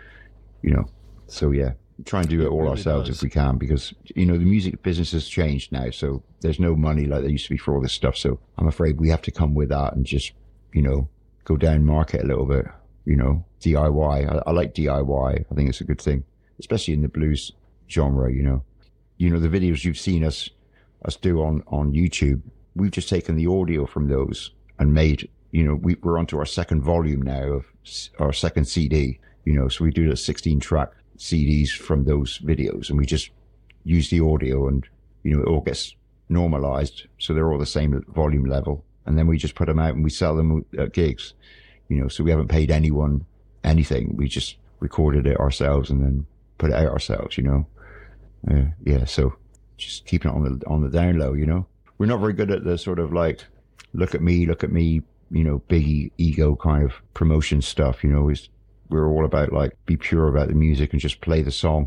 you know. So yeah, try and do it, it all really ourselves does. If we can, because, you know, the music business has changed now, so there's no money like there used to be for all this stuff. So I'm afraid we have to come with that and just, you know, go down market a little bit, you know, D I Y. I, I like D I Y. I think it's a good thing, especially in the blues genre, you know. You know, the videos you've seen us us do on, on YouTube, we've just taken the audio from those and made, you know, we, we're onto our second volume now of our second C D, you know, so we do the sixteen track C Ds from those videos, and we just use the audio, and, you know, it all gets normalized, so they're all the same volume level, and then we just put them out and we sell them at gigs, you know. So we haven't paid anyone anything, we just recorded it ourselves and then put it out ourselves, you know. Uh, yeah, so just keeping it on the on the down low, you know. We're not very good at the sort of like, look at me, look at me, you know, big ego kind of promotion stuff, you know. Is we're all about like, be pure about the music and just play the song.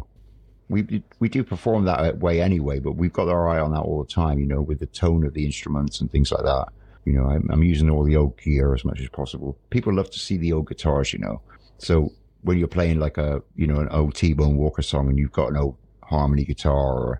We we do perform that way anyway, but we've got our eye on that all the time, you know, with the tone of the instruments and things like that. You know, I'm, I'm using all the old gear as much as possible. People love to see the old guitars, you know. So when you're playing like a, you know, an old T-Bone Walker song and you've got an old harmony guitar or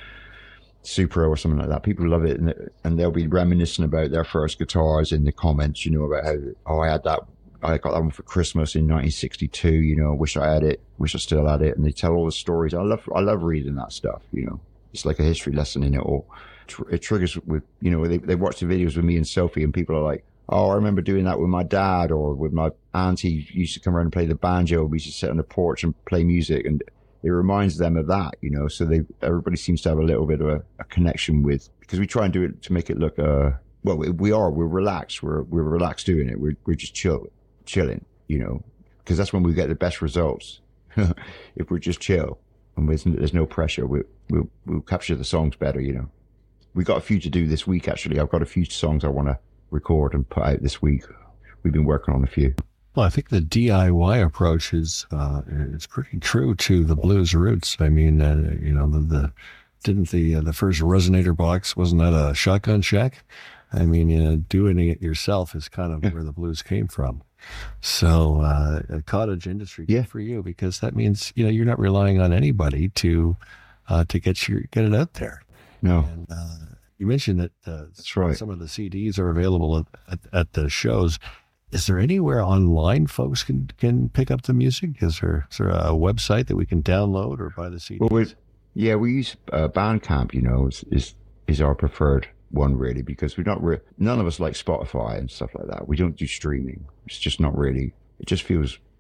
Supra or something like that, people love it, and, and they'll be reminiscing about their first guitars in the comments, you know, about how, oh, I had that, I got that one for Christmas in nineteen sixty-two, you know, wish I had it, wish I still had it, and they tell all the stories. I love, I love reading that stuff, you know. It's like a history lesson in it all. It triggers with, you know, they, they watch the videos with me and Sophie, and people are like, oh, I remember doing that with my dad, or with my auntie, used to come around and play the banjo. We used to sit on the porch and play music, and it reminds them of that, you know. So they, everybody seems to have a little bit of a, a connection with, because we try and do it to make it look, uh, well, we are, we're relaxed, we're, we're relaxed doing it. We're, we're just chill, chilling, you know, because that's when we get the best results. If we're just chill and there's, there's no pressure, we, we'll, we'll capture the songs better, you know. We got a few to do this week, actually. I've got a few songs I want to record and put out this week. We've been working on a few. Well, I think the D I Y approach is uh, it's pretty true to the blues roots. I mean, uh, you know, the, the didn't the uh, the first resonator box, wasn't that a Shotgun Shack? I mean, you know, doing it yourself is kind of where the blues came from. So uh, a cottage industry, yeah, good for you, because that means, you know, you're not relying on anybody to uh, to get your get it out there. No. And, uh, you mentioned that uh, that's right. Some of the C Ds are available at, at, at the shows. Is there anywhere online folks can, can pick up the music? Is there, is there a website that we can download or buy the C Ds? Well, we, yeah, we use uh, Bandcamp, you know, is, is is our preferred one, really, because we're not re- none of us like Spotify and stuff like that. We don't do streaming. It's just not really, it just feels,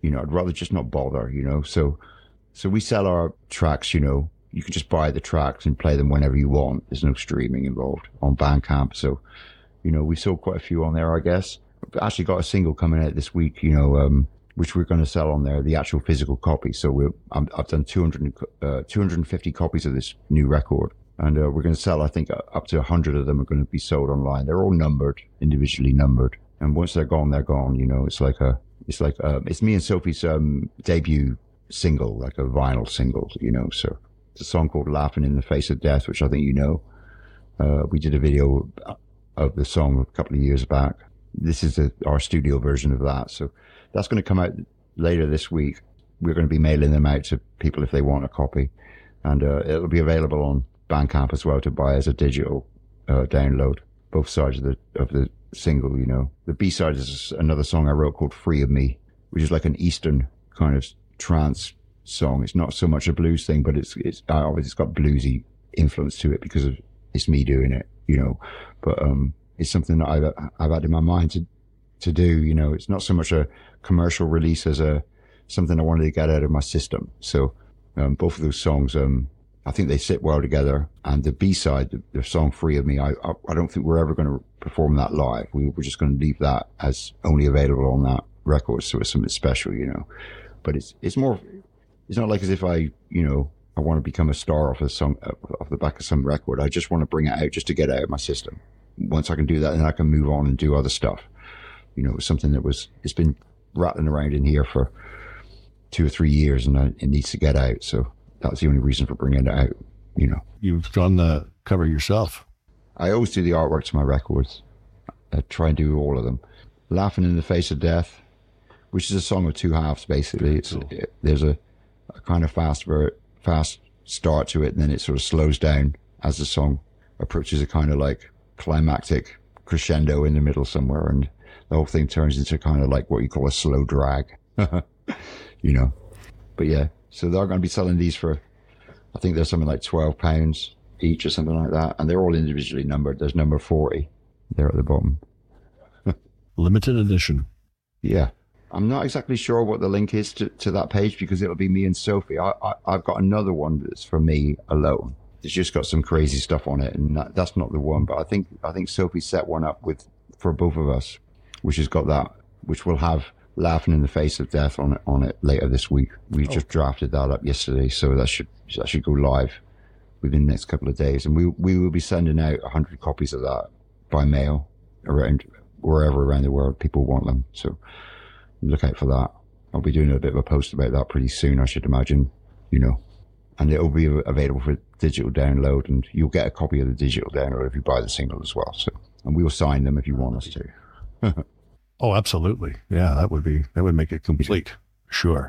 You know, I'd rather just not bother, you know. So, so we sell our tracks, you know, you can just buy the tracks and play them whenever you want. There's no streaming involved on Bandcamp. So, you know, we sold quite a few on there, I guess. We've actually got a single coming out this week, you know, um, which we're going to sell on there, the actual physical copy. So we're, I'm, I've done two hundred, uh, two hundred fifty copies of this new record. And uh, we're going to sell, I think, up to one hundred of them are going to be sold online. They're all numbered, individually numbered. And once they're gone, they're gone, you know. It's like a, it's like, uh, it's me and Sophie's um, debut single, like a vinyl single, you know. So it's a song called Laughing in the Face of Death, which I think you know. Uh, we did a video of the song a couple of years back. This is a, our studio version of that. So that's going to come out later this week. We're going to be mailing them out to people if they want a copy. And uh, it'll be available on Bandcamp as well to buy as a digital uh, download. Both sides of the of the single, you know. The B-side is another song I wrote called Free of Me, which is like an Eastern kind of trance song. It's not so much a blues thing, but it's it's obviously it's got bluesy influence to it because of it's me doing it, you know. But um, it's something that I've I've had in my mind to to do, you know. It's not so much a commercial release as a something I wanted to get out of my system. So um, both of those songs, um, I think they sit well together. And the B-side, the, the song Free of Me, I, I I don't think we're ever going to perform that live. We, we're just going to leave that as only available on that record. So it's something special, you know. But it's it's more, it's not like as if I, you know, I want to become a star off of some, off the back of some record. I just want to bring it out just to get it out of my system. Once I can do that, then I can move on and do other stuff. You know, it's something that was, it's been rattling around in here for two or three years and it needs to get out. So that's the only reason for bringing it out, you know. You've done the cover yourself. I always do the artwork to my records. I try and do all of them. Laughing in the Face of Death, which is a song of two halves, basically. It's, cool. it, there's a, a kind of fast, ver- fast start to it, and then it sort of slows down as the song approaches a kind of like climactic crescendo in the middle somewhere, and the whole thing turns into kind of like what you call a slow drag, you know. But yeah, so they're going to be selling these for, I think there's something like twelve pounds each or something like that, and they're all individually numbered. There's number forty there at the bottom. Limited edition. Yeah. I'm not exactly sure what the link is to, to that page because it'll be me and Sophie. I, I, I've got another one that's for me alone. It's just got some crazy stuff on it, and that, that's not the one. But I think I think Sophie set one up with for both of us, which has got that, which will have Laughing in the Face of Death on it on it later this week. We oh. just drafted that up yesterday, so that should that should go live within the next couple of days, and we we will be sending out a hundred copies of that by mail around wherever around the world people want them. So look out for that. I'll be doing a bit of a post about that pretty soon, I should imagine, you know. And it'll be available for digital download, and you'll get a copy of the digital download if you buy the single as well. So, and we will sign them if you want us to. Oh, absolutely. Yeah, that would be, that would make it complete. Sure.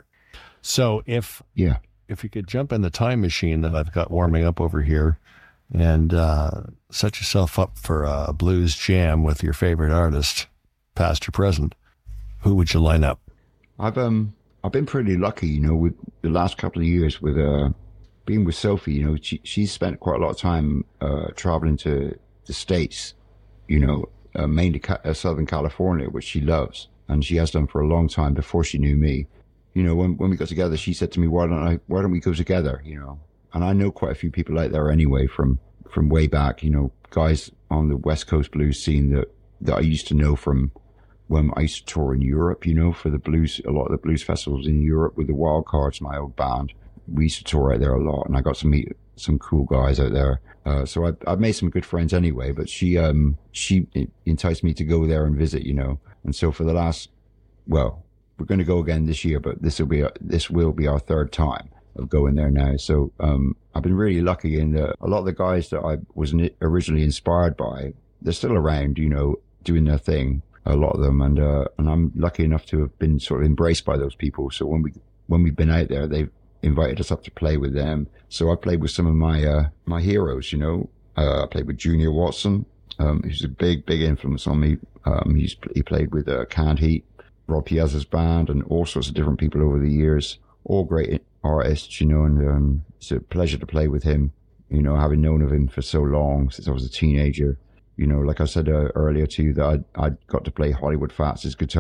So if, yeah, if you could jump in the time machine that I've got warming up over here and uh, set yourself up for a blues jam with your favorite artist, past or present, who would you line up? I've um I've been pretty lucky, you know, with the last couple of years with uh being with Sophie. You know, she she's spent quite a lot of time uh traveling to the States, you know, uh, mainly ca- uh, Southern California, which she loves, and she has done for a long time before she knew me. You know, when when we got together, she said to me, "Why don't I? Why don't we go together?" You know, and I know quite a few people out there anyway from from way back. You know, guys on the West Coast blues scene that that I used to know from when I used to tour in Europe, you know, for the blues, a lot of the blues festivals in Europe with the Wild Cards, my old band. We used to tour out there a lot, and I got to meet some cool guys out there. Uh, so I, I've made some good friends anyway, but she, um, she enticed me to go there and visit, you know. And so for the last, well, we're going to go again this year, but this will be, a, this will be our third time of going there now. So, um, I've been really lucky in that a lot of the guys that I was originally inspired by, they're still around, you know, doing their thing. A lot of them, and uh, and I'm lucky enough to have been sort of embraced by those people. So when we when we've been out there, they've invited us up to play with them. So I played with some of my uh, my heroes. You know, uh, I played with Junior Watson, um, who's a big big influence on me. Um, he's he played with uh, Canned Heat, Rob Piazza's band, and all sorts of different people over the years. All great artists, you know, and um, it's a pleasure to play with him. You know, having known of him for so long since I was a teenager. You know, like I said uh, earlier to you, that I I got to play Hollywood Fats' guitar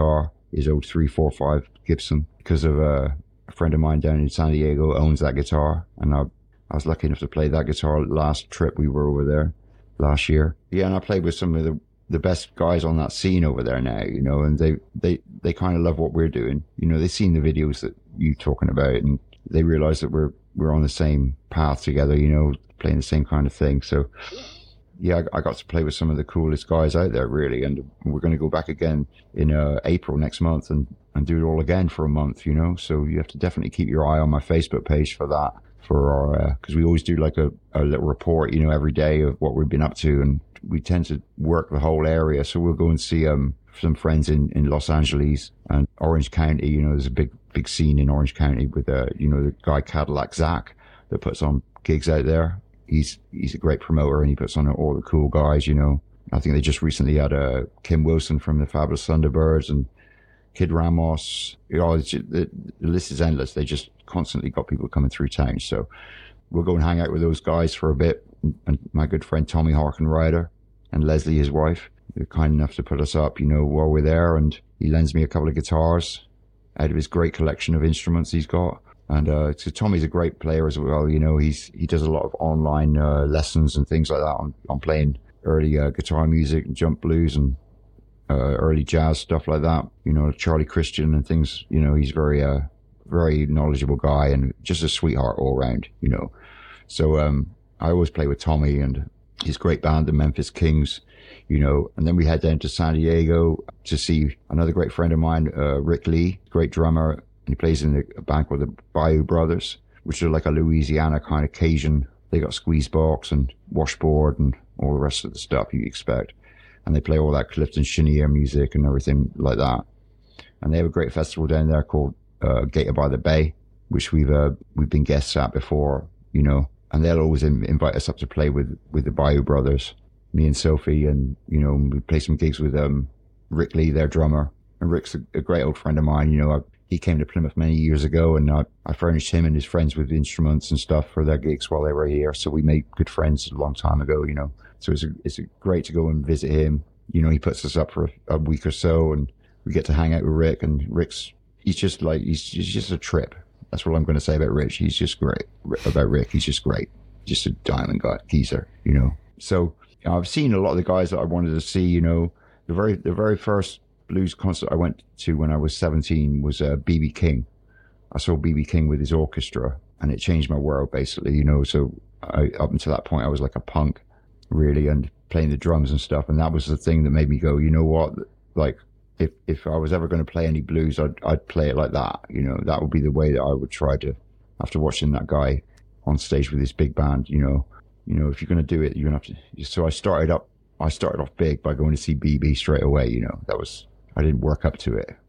his old three four five Gibson because of uh, a friend of mine down in San Diego owns that guitar, and I, I was lucky enough to play that guitar last trip we were over there last year. Yeah, and I played with some of the, the best guys on that scene over there now, you know, and they, they, they kind of love what we're doing. You know, they've seen the videos that you're talking about, and they realize that we're, we're on the same path together, you know, playing the same kind of thing. So, yeah, I, I got to play with some of the coolest guys out there, really. And we're going to go back again in uh, April next month and, and do it all again for a month, you know. So you have to definitely keep your eye on my Facebook page for that, for our, because uh, we always do like a, a little report, you know, every day of what we've been up to. And we tend to work the whole area. So we'll go and see um, some friends in, in Los Angeles and Orange County. You know, there's a big, big scene in Orange County with, uh, you know, the guy Cadillac Zach that puts on gigs out there. He's he's a great promoter, and he puts on all the cool guys, you know. I think they just recently had uh, Kim Wilson from the Fabulous Thunderbirds and Kid Ramos. You know, it's just, the, the list is endless. They just constantly got people coming through town. So we'll go and hang out with those guys for a bit. And my good friend Tommy Harkenrider and Leslie, his wife, they're kind enough to put us up, you know, while we're there. And he lends me a couple of guitars out of his great collection of instruments he's got. And uh, so Tommy's a great player as well. You know, he's he does a lot of online uh, lessons and things like that on, on playing early uh, guitar music and jump blues and uh, early jazz stuff like that. You know, Charlie Christian and things. You know, he's very uh, very knowledgeable guy and just a sweetheart all around. You know, so um, I always play with Tommy and his great band, the Memphis Kings. You know, and then we head down to San Diego to see another great friend of mine, uh, Rick Lee, great drummer. And he plays in a band called the Bayou Brothers, which are like a Louisiana kind of Cajun. They got squeeze box and washboard and all the rest of the stuff you expect. And they play all that Clifton Chenier music and everything like that. And they have a great festival down there called uh, Gator by the Bay, which we've uh, we've been guests at before, you know. And they'll always in- invite us up to play with, with the Bayou Brothers, me and Sophie. And, you know, we play some gigs with um, Rick Lee, their drummer. And Rick's a, a great old friend of mine, you know. I, He came to Plymouth many years ago, and I, I furnished him and his friends with instruments and stuff for their gigs while they were here. So we made good friends a long time ago, you know. So it's a, it's a great to go and visit him. You know, he puts us up for a, a week or so, and we get to hang out with Rick. And Rick's, he's just like, he's, he's just a trip. That's what I'm going to say about Rich. He's just great. About Rick, he's just great. Just a diamond guy, geezer, you know. So you know, I've seen a lot of the guys that I wanted to see, you know. The very, the very first blues concert I went to when I was seventeen was uh, B B King. I saw B B King with his orchestra, and it changed my world, basically, you know. So I, up until that point, I was like a punk, really, and playing the drums and stuff. And that was the thing that made me go, you know what? Like, if if I was ever going to play any blues, I'd I'd play it like that. You know, that would be the way that I would try to. After watching that guy on stage with his big band, you know, you know, if you're going to do it, you're going to have to. So I started up. I started off big by going to see B B straight away. You know, that was. I didn't work up to it,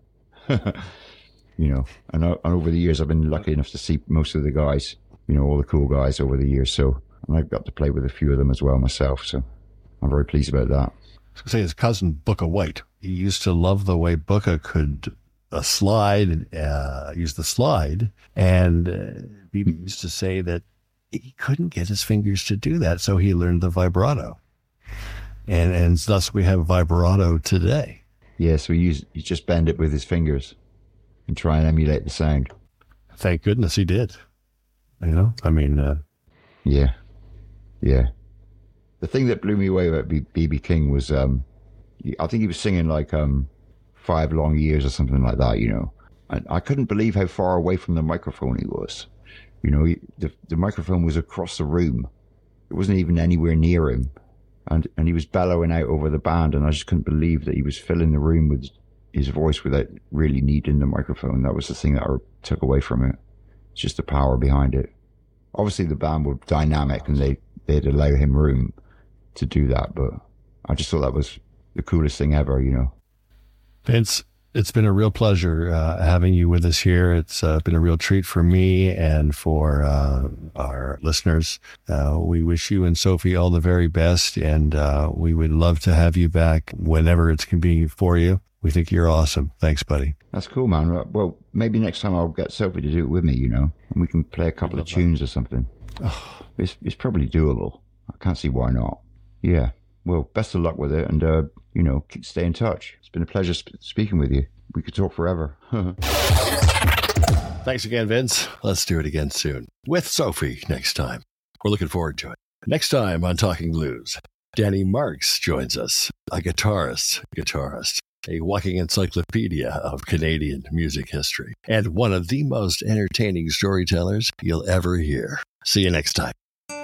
you know, and, and over the years, I've been lucky enough to see most of the guys, you know, all the cool guys over the years. So, and I've got to play with a few of them as well myself. So I'm very pleased about that. I was going to say his cousin, Booker White, he used to love the way Booker could uh, slide, uh, use the slide. And uh, B B used to say that he couldn't get his fingers to do that. So he learned the vibrato. And, and thus we have vibrato today. Yeah, so he used, he just bend it with his fingers and try and emulate the sound. Thank goodness he did. You know, I mean... Uh... Yeah, yeah. The thing that blew me away about B B King was, um, I think he was singing like um, Five Long Years or something like that, you know. And I couldn't believe how far away from the microphone he was. You know, he, the, the microphone was across the room. It wasn't even anywhere near him. And and he was bellowing out over the band, and I just couldn't believe that he was filling the room with his voice without really needing the microphone. That was the thing that I took away from it. It's just the power behind it. Obviously, the band were dynamic, and they, they'd allow him room to do that, but I just thought that was the coolest thing ever, you know. Vince, it's been a real pleasure uh, having you with us here. It's uh, been a real treat for me and for uh, our listeners. Uh, we wish you and Sophie all the very best, and uh, we would love to have you back whenever it's convenient for you. We think you're awesome. Thanks, buddy. That's cool, man. Well, maybe next time I'll get Sophie to do it with me, you know, and we can play a couple of tunes that. or something. Oh, it's, it's probably doable. I can't see why not. Yeah. Well, best of luck with it, and, uh, you know, stay in touch. It's been a pleasure sp- speaking with you. we could talk forever. Thanks again, Vince. Let's do it again soon. With Sophie next time. We're looking forward to it. Next time on Talking Blues, Danny Marks joins us, a guitarist, guitarist, a walking encyclopedia of Canadian music history, and one of the most entertaining storytellers you'll ever hear. See you next time.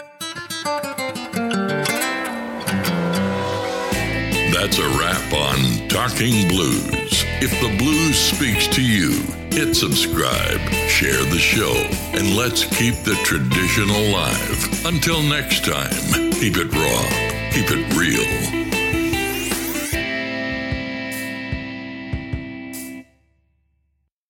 That's a wrap on Talking Blues. If the blues speaks to you, hit subscribe, share the show, and let's keep the tradition alive. Until next time, keep it raw, keep it real.